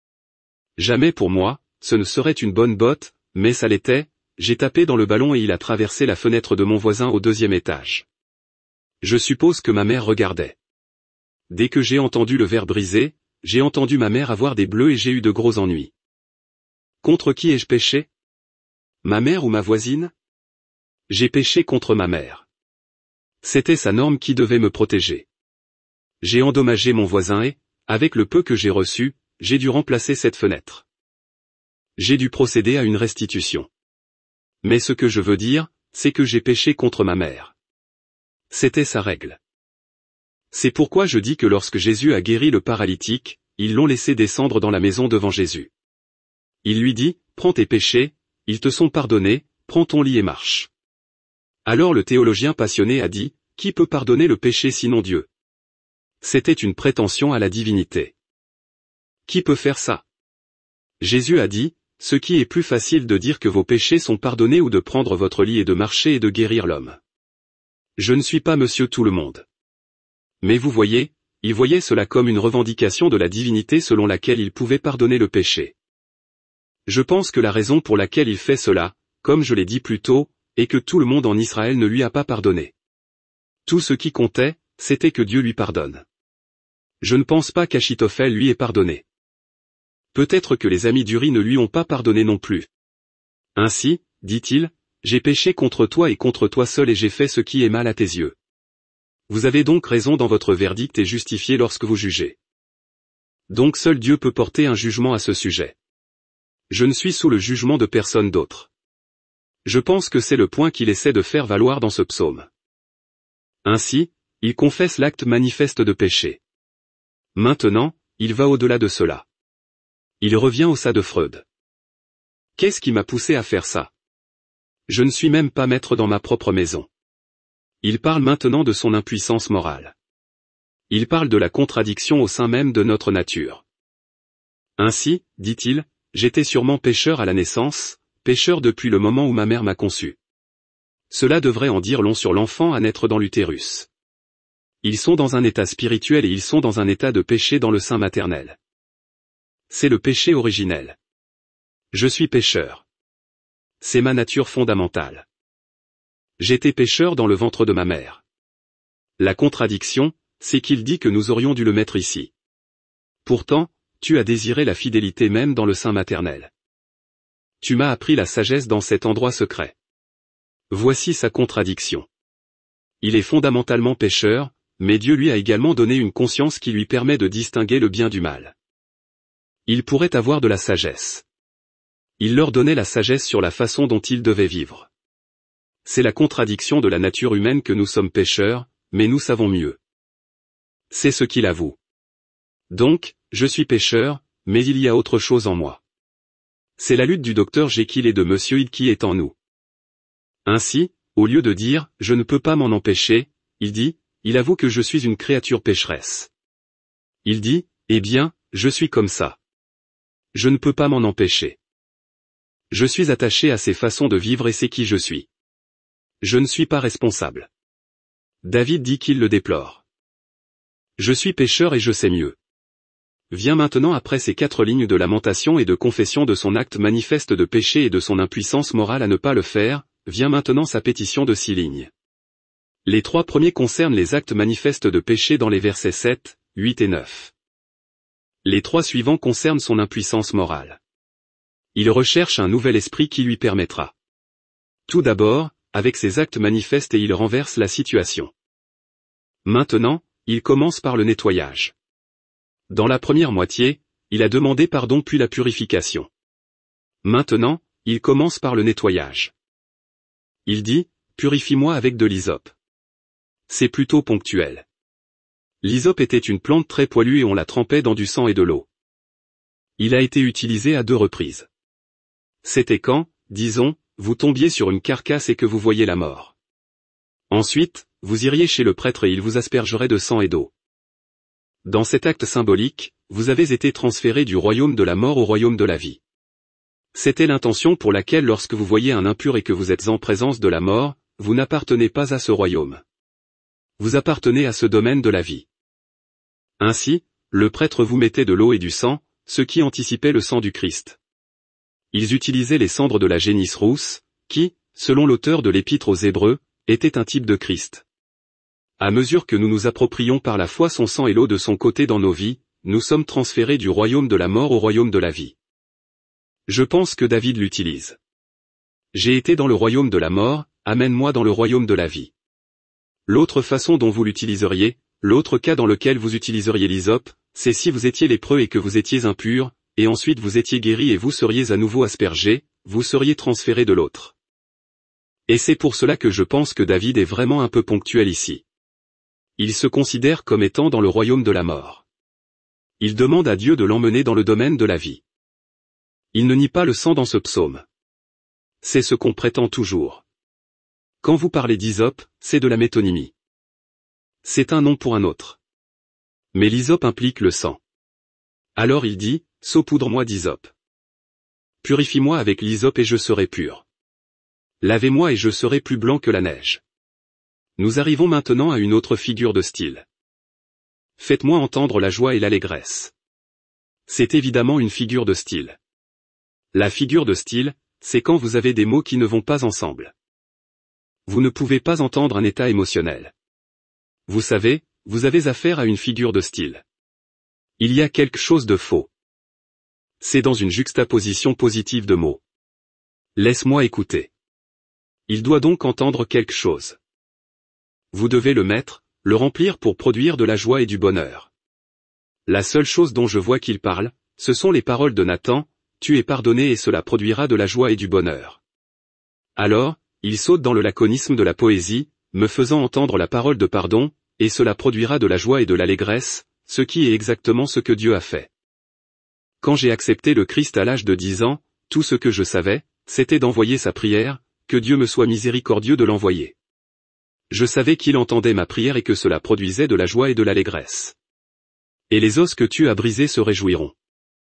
Jamais pour moi, ce ne serait une bonne botte, mais ça l'était, j'ai tapé dans le ballon et il a traversé la fenêtre de mon voisin au 2e étage. Je suppose que ma mère regardait. Dès que j'ai entendu le verre brisé, j'ai entendu ma mère avoir des bleus et j'ai eu de gros ennuis. Contre qui ai-je péché? Ma mère ou ma voisine? J'ai péché contre ma mère. C'était sa norme qui devait me protéger. J'ai endommagé mon voisin et, avec le peu que j'ai reçu, j'ai dû remplacer cette fenêtre. J'ai dû procéder à une restitution. Mais ce que je veux dire, c'est que j'ai péché contre ma mère. C'était sa règle. C'est pourquoi je dis que lorsque Jésus a guéri le paralytique, ils l'ont laissé descendre dans la maison devant Jésus. Il lui dit, prends tes péchés, ils te sont pardonnés, prends ton lit et marche. Alors le théologien passionné a dit, qui peut pardonner le péché sinon Dieu? C'était une prétention à la divinité. Qui peut faire ça? Jésus a dit, ce qui est plus facile de dire que vos péchés sont pardonnés ou de prendre votre lit et de marcher et de guérir l'homme. Je ne suis pas monsieur tout le monde. Mais vous voyez, il voyait cela comme une revendication de la divinité selon laquelle il pouvait pardonner le péché. Je pense que la raison pour laquelle il fait cela, comme je l'ai dit plus tôt, est que tout le monde en Israël ne lui a pas pardonné. Tout ce qui comptait, c'était que Dieu lui pardonne. Je ne pense pas qu'Achitophel lui ait pardonné. Peut-être que les amis d'Uri ne lui ont pas pardonné non plus. Ainsi, dit-il, j'ai péché contre toi et contre toi seul et j'ai fait ce qui est mal à tes yeux. Vous avez donc raison dans votre verdict et justifié lorsque vous jugez. Donc seul Dieu peut porter un jugement à ce sujet. Je ne suis sous le jugement de personne d'autre. Je pense que c'est le point qu'il essaie de faire valoir dans ce psaume. Ainsi, il confesse l'acte manifeste de péché. Maintenant, il va au-delà de cela. Il revient au ça de Freud. Qu'est-ce qui m'a poussé à faire ça? Je ne suis même pas maître dans ma propre maison. Il parle maintenant de son impuissance morale. Il parle de la contradiction au sein même de notre nature. Ainsi, dit-il, j'étais sûrement pécheur à la naissance, pécheur depuis le moment où ma mère m'a conçu. Cela devrait en dire long sur l'enfant à naître dans l'utérus. Ils sont dans un état spirituel et ils sont dans un état de péché dans le sein maternel. C'est le péché originel. Je suis pécheur. C'est ma nature fondamentale. J'étais pécheur dans le ventre de ma mère. La contradiction, c'est qu'il dit que nous aurions dû le mettre ici. Pourtant, tu as désiré la fidélité même dans le sein maternel. Tu m'as appris la sagesse dans cet endroit secret. Voici sa contradiction. Il est fondamentalement pécheur, mais Dieu lui a également donné une conscience qui lui permet de distinguer le bien du mal. Il pourrait avoir de la sagesse. Il leur donnait la sagesse sur la façon dont ils devaient vivre. C'est la contradiction de la nature humaine que nous sommes pécheurs, mais nous savons mieux. C'est ce qu'il avoue. Donc, je suis pécheur, mais il y a autre chose en moi. C'est la lutte du docteur Jekyll et de Monsieur Hyde qui est en nous. Ainsi, au lieu de dire « je ne peux pas m'en empêcher », il dit « il avoue que je suis une créature pécheresse ». Il dit « eh bien, je suis comme ça. Je ne peux pas m'en empêcher. Je suis attaché à ces façons de vivre et c'est qui je suis. Je ne suis pas responsable. » David dit qu'il le déplore. Je suis pécheur et je sais mieux. Vient maintenant après ces 4 lignes de lamentation et de confession de son acte manifeste de péché et de son impuissance morale à ne pas le faire, vient maintenant sa pétition de 6 lignes. Les 3 premiers concernent les actes manifestes de péché dans les versets 7, 8 et 9. Les 3 suivants concernent son impuissance morale. Il recherche un nouvel esprit qui lui permettra. Tout d'abord, avec ses actes manifestes et il renverse la situation. Maintenant, il commence par le nettoyage. Dans la première moitié, il a demandé pardon puis la purification. Maintenant, il commence par le nettoyage. Il dit, purifie-moi avec de l'hysope. C'est plutôt ponctuel. L'hysope était une plante très poilue et on la trempait dans du sang et de l'eau. Il a été utilisé à 2 reprises. C'était quand, disons, vous tombiez sur une carcasse et que vous voyiez la mort. Ensuite, vous iriez chez le prêtre et il vous aspergerait de sang et d'eau. Dans cet acte symbolique, vous avez été transféré du royaume de la mort au royaume de la vie. C'était l'intention pour laquelle lorsque vous voyez un impur et que vous êtes en présence de la mort, vous n'appartenez pas à ce royaume. Vous appartenez à ce domaine de la vie. Ainsi, le prêtre vous mettait de l'eau et du sang, ce qui anticipait le sang du Christ. Ils utilisaient les cendres de la génisse rousse, qui, selon l'auteur de l'Épître aux Hébreux, était un type de Christ. À mesure que nous nous approprions par la foi son sang et l'eau de son côté dans nos vies, nous sommes transférés du royaume de la mort au royaume de la vie. Je pense que David l'utilise. J'ai été dans le royaume de la mort, amène-moi dans le royaume de la vie. L'autre façon dont vous l'utiliseriez, l'autre cas dans lequel vous utiliseriez l'hysope, c'est si vous étiez lépreux et que vous étiez impur, et ensuite vous étiez guéri et vous seriez à nouveau aspergé, vous seriez transféré de l'autre. Et c'est pour cela que je pense que David est vraiment un peu ponctuel ici. Il se considère comme étant dans le royaume de la mort. Il demande à Dieu de l'emmener dans le domaine de la vie. Il ne nie pas le sang dans ce psaume. C'est ce qu'on prétend toujours. Quand vous parlez d'hysope, c'est de la métonymie. C'est un nom pour un autre. Mais l'hysope implique le sang. Alors il dit, saupoudre-moi d'hysope. Purifie-moi avec l'hysope et je serai pur. Lavez-moi et je serai plus blanc que la neige. Nous arrivons maintenant à une autre figure de style. Faites-moi entendre la joie et l'allégresse. C'est évidemment une figure de style. La figure de style, c'est quand vous avez des mots qui ne vont pas ensemble. Vous ne pouvez pas entendre un état émotionnel. Vous savez, vous avez affaire à une figure de style. Il y a quelque chose de faux. C'est dans une juxtaposition positive de mots. Laisse-moi écouter. Il doit donc entendre quelque chose. Vous devez le mettre, le remplir pour produire de la joie et du bonheur. La seule chose dont je vois qu'il parle, ce sont les paroles de Nathan, tu es pardonné et cela produira de la joie et du bonheur. Alors, il saute dans le laconisme de la poésie, me faisant entendre la parole de pardon, et cela produira de la joie et de l'allégresse, ce qui est exactement ce que Dieu a fait. Quand j'ai accepté le Christ à l'âge de 10 ans, tout ce que je savais, c'était d'envoyer sa prière, que Dieu me soit miséricordieux de l'envoyer. Je savais qu'il entendait ma prière et que cela produisait de la joie et de l'allégresse. Et les os que tu as brisés se réjouiront.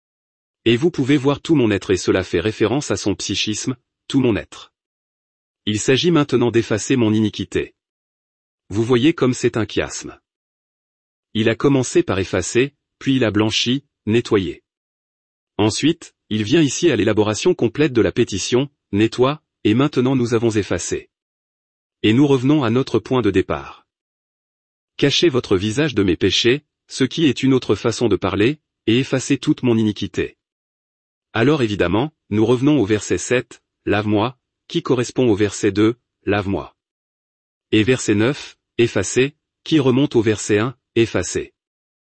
Et vous pouvez voir tout mon être et cela fait référence à son psychisme, tout mon être. Il s'agit maintenant d'effacer mon iniquité. Vous voyez comme c'est un chiasme. Il a commencé par effacer, puis il a blanchi, nettoyé. Ensuite, il vient ici à l'élaboration complète de la pétition, nettoie, et maintenant nous avons effacé. Et nous revenons à notre point de départ. Cachez votre visage de mes péchés, ce qui est une autre façon de parler, et effacez toute mon iniquité. Alors évidemment, nous revenons au verset 7, lave-moi, qui correspond au verset 2, lave-moi. Et verset 9, effacez, qui remonte au verset 1, effacez.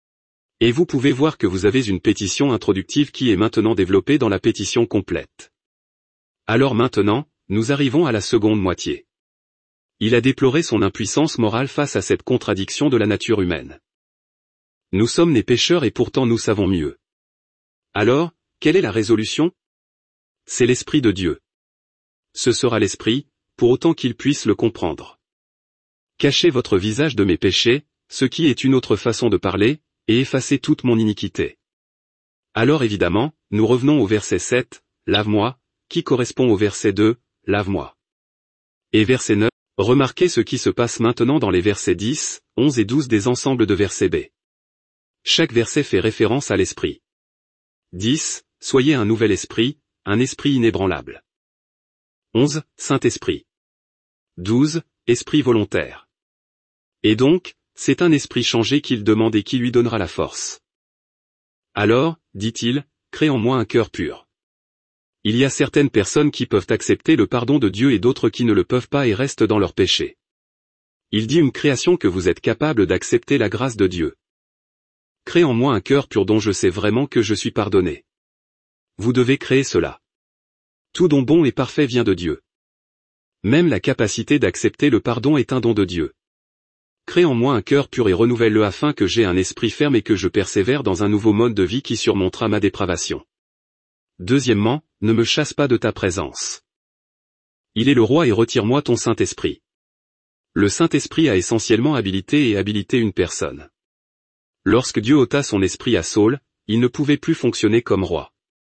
Et vous pouvez voir que vous avez une pétition introductive qui est maintenant développée dans la pétition complète. Alors maintenant, nous arrivons à la seconde moitié. Il a déploré son impuissance morale face à cette contradiction de la nature humaine. Nous sommes nés pécheurs et pourtant nous savons mieux. Alors, quelle est la résolution? C'est l'Esprit de Dieu. Ce sera l'Esprit, pour autant qu'il puisse le comprendre. Cachez votre visage de mes péchés, ce qui est une autre façon de parler, et effacez toute mon iniquité. Alors évidemment, nous revenons au verset 7, lave-moi, qui correspond au verset 2, lave-moi. Et verset 9, remarquez ce qui se passe maintenant dans les versets 10, 11 et 12 des ensembles de versets B. Chaque verset fait référence à l'Esprit. 10, soyez un nouvel esprit, un esprit inébranlable. 11, Saint-Esprit. 12, esprit volontaire. Et donc, c'est un esprit changé qu'il demande et qui lui donnera la force. Alors, dit-il, crée en moi un cœur pur. Il y a certaines personnes qui peuvent accepter le pardon de Dieu et d'autres qui ne le peuvent pas et restent dans leur péché. Il dit une création que vous êtes capable d'accepter la grâce de Dieu. Crée en moi un cœur pur dont je sais vraiment que je suis pardonné. Vous devez créer cela. Tout don bon et parfait vient de Dieu. Même la capacité d'accepter le pardon est un don de Dieu. Crée en moi un cœur pur et renouvelle-le afin que j'aie un esprit ferme et que je persévère dans un nouveau mode de vie qui surmontera ma dépravation. Deuxièmement, ne me chasse pas de ta présence. Il est le roi et retire-moi ton Saint-Esprit. Le Saint-Esprit a essentiellement habilité et habilité une personne. Lorsque Dieu ôta son esprit à Saül, il ne pouvait plus fonctionner comme roi.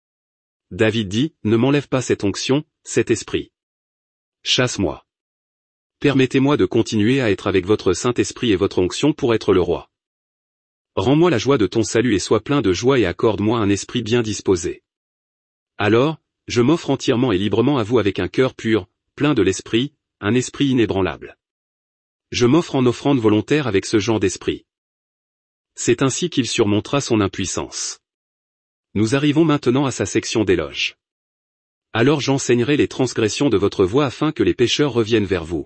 David dit, ne m'enlève pas cette onction, cet esprit. Chasse-moi. Permettez-moi de continuer à être avec votre Saint-Esprit et votre onction pour être le roi. Rends-moi la joie de ton salut et sois plein de joie et accorde-moi un esprit bien disposé. Alors, je m'offre entièrement et librement à vous avec un cœur pur, plein de l'esprit, un esprit inébranlable. Je m'offre en offrande volontaire avec ce genre d'esprit. C'est ainsi qu'il surmontera son impuissance. Nous arrivons maintenant à sa section d'éloge. Alors j'enseignerai les transgressions de votre voie afin que les pécheurs reviennent vers vous.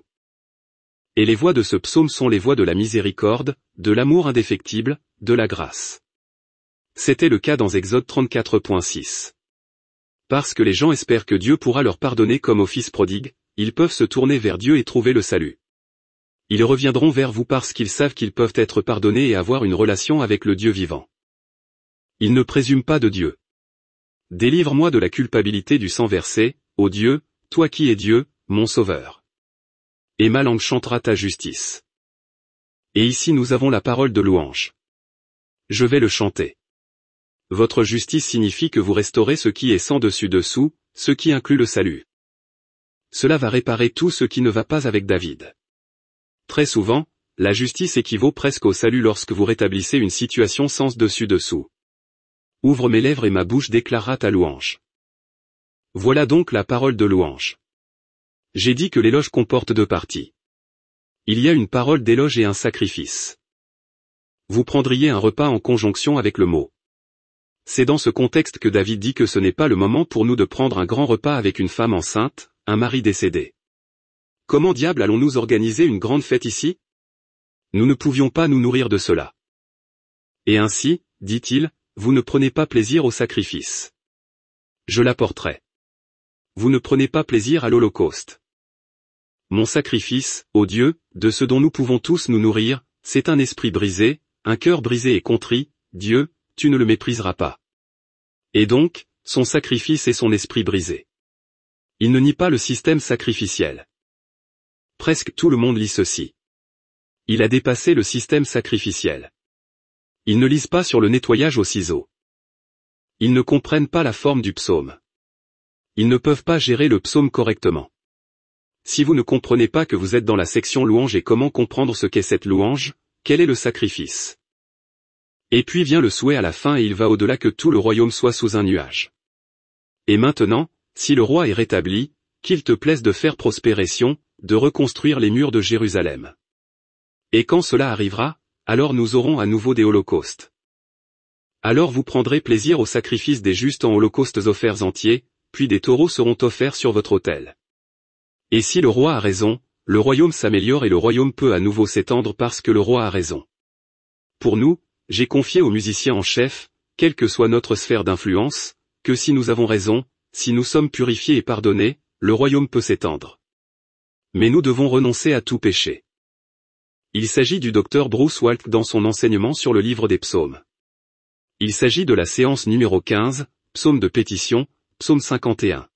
Et les voies de ce psaume sont les voies de la miséricorde, de l'amour indéfectible, de la grâce. C'était le cas dans Exode 34.6. Parce que les gens espèrent que Dieu pourra leur pardonner comme au fils prodigue, ils peuvent se tourner vers Dieu et trouver le salut. Ils reviendront vers vous parce qu'ils savent qu'ils peuvent être pardonnés et avoir une relation avec le Dieu vivant. Ils ne présument pas de Dieu. Délivre-moi de la culpabilité du sang versé, ô Dieu, toi qui es Dieu, mon Sauveur. Et ma langue chantera ta justice. Et ici nous avons la parole de louange. Je vais le chanter. Votre justice signifie que vous restaurez ce qui est sans dessus-dessous, ce qui inclut le salut. Cela va réparer tout ce qui ne va pas avec David. Très souvent, la justice équivaut presque au salut lorsque vous rétablissez une situation sans dessus-dessous. Ouvre mes lèvres et ma bouche déclarera ta louange. Voilà donc la parole de louange. J'ai dit que l'éloge comporte deux parties. Il y a une parole d'éloge et un sacrifice. Vous prendriez un repas en conjonction avec le mot. C'est dans ce contexte que David dit que ce n'est pas le moment pour nous de prendre un grand repas avec une femme enceinte, un mari décédé. Comment diable allons-nous organiser une grande fête ici? Nous ne pouvions pas nous nourrir de cela. Et ainsi, dit-il, vous ne prenez pas plaisir au sacrifice. Je l'apporterai. Vous ne prenez pas plaisir à l'Holocauste. Mon sacrifice, ô Dieu, de ce dont nous pouvons tous nous nourrir, c'est un esprit brisé, un cœur brisé et contrit, Dieu, tu ne le mépriseras pas. Et donc, son sacrifice est son esprit brisé. Il ne nie pas le système sacrificiel. Presque tout le monde lit ceci. Il a dépassé le système sacrificiel. Ils ne lisent pas sur le nettoyage au ciseau. Ils ne comprennent pas la forme du psaume. Ils ne peuvent pas gérer le psaume correctement. Si vous ne comprenez pas que vous êtes dans la section louange et comment comprendre ce qu'est cette louange, quel est le sacrifice? Et puis vient le souhait à la fin et il va au-delà que tout le royaume soit sous un nuage. Et maintenant, si le roi est rétabli, qu'il te plaise de faire prospérer Sion, de reconstruire les murs de Jérusalem. Et quand cela arrivera, alors nous aurons à nouveau des holocaustes. Alors vous prendrez plaisir au sacrifice des justes en holocaustes offerts entiers, puis des taureaux seront offerts sur votre autel. Et si le roi a raison, le royaume s'améliore et le royaume peut à nouveau s'étendre parce que le roi a raison. Pour nous, j'ai confié aux musiciens en chef, quelle que soit notre sphère d'influence, que si nous avons raison, si nous sommes purifiés et pardonnés, le royaume peut s'étendre. Mais nous devons renoncer à tout péché. Il s'agit du Dr Bruce Waltke dans son enseignement sur le livre des psaumes. Il s'agit de la séance numéro 15, psaume de pétition, psaume 51.